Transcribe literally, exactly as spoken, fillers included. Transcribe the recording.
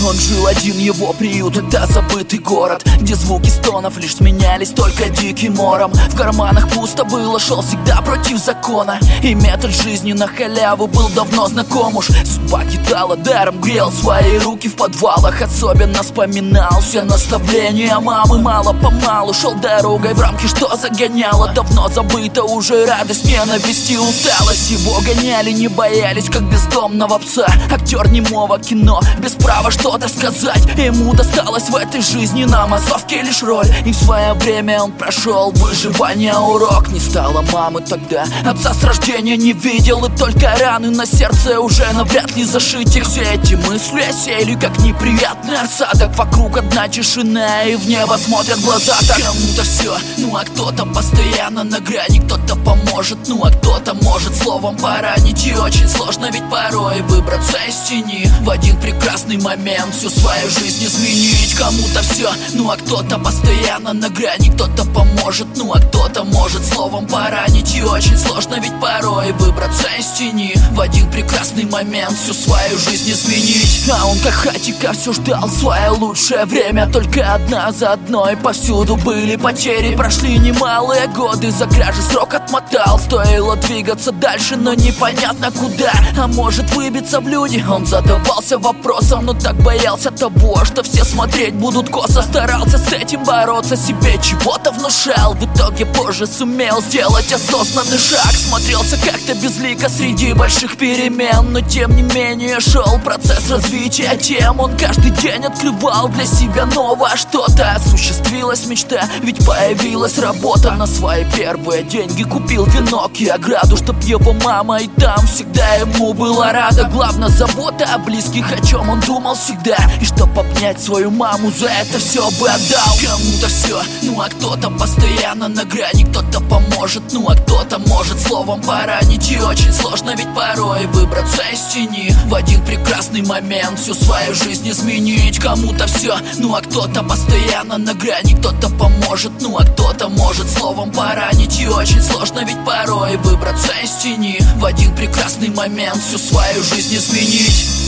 Он жил один, его приют — это забытый город, где звуки стонов лишь сменялись только диким ором. В карманах пусто было, шел всегда против закона, и метод жизни на халяву был давно знаком уж. Судьба кидала даром, грел свои руки в подвалах. Особенно вспоминал все наставления мамы. Мало-помалу шел дорогой в рамки, что загоняло. Давно забыта уже радость, ненависть и усталость. Его гоняли, не боялись, как бездомного пса. Актер немого кино, без права что-то сказать. Ему досталось в этой жизни на массовке лишь роль, и в свое время он прошел выживание урок. Не стало мамы тогда, отца с рождения не видел, и только раны на сердце уже навряд ли зашить их. Все эти мысли осели, как неприятный осадок. Вокруг одна тишина, и в небо смотрят глаза. Так кому-то все, ну а кто-то постоянно на грани. Кто-то поможет, ну а кто-то может словом поранить. И очень сложно ведь порой выбраться из тени, в один прекрасный момент всю свою жизнь изменить. Кому-то все, ну а кто-то постоянно на грани. Кто-то поможет, ну а кто-то может словом поранить. И очень сложно ведь порой выбраться из тени, в один прекрасный момент всю свою жизнь изменить. А он как хатика все ждал свое лучшее время, только одна за одной повсюду были потери. Прошли немалые годы, за кражи срок отмотал. Стоило двигаться дальше, но непонятно куда, а может выбиться в люди. Он задавался вопросом, но так боялся того, что все смотреть будут косо. Старался с этим бороться, себе чего-то внушал. В итоге позже сумел сделать осознанный шаг. Смотрелся как-то безлико среди больших перемен, но тем не менее шел процесс развития тем. Он каждый день открывал для себя новое что-то. Осуществилась мечта, ведь появилась работа. На свои первые деньги купил венок и ограду, чтоб его мама и там всегда ему была рада. Главная забота о близких, о чем он думал всегда, и чтоб обнять свою маму, за это все бы отдал. Кому-то все, ну а кто-то постоянно на грани. Кто-то поможет, ну а кто-то может словом поранить. И очень сложно ведь порой выбраться из тени, в один прекрасный момент всю свою жизнь изменить. Кому-то все, ну а кто-то постоянно на грани. Кто-то поможет, ну а кто-то может словом поранить. И очень сложно ведь порой выбраться из тени, в один прекрасный момент всю свою жизнь изменить.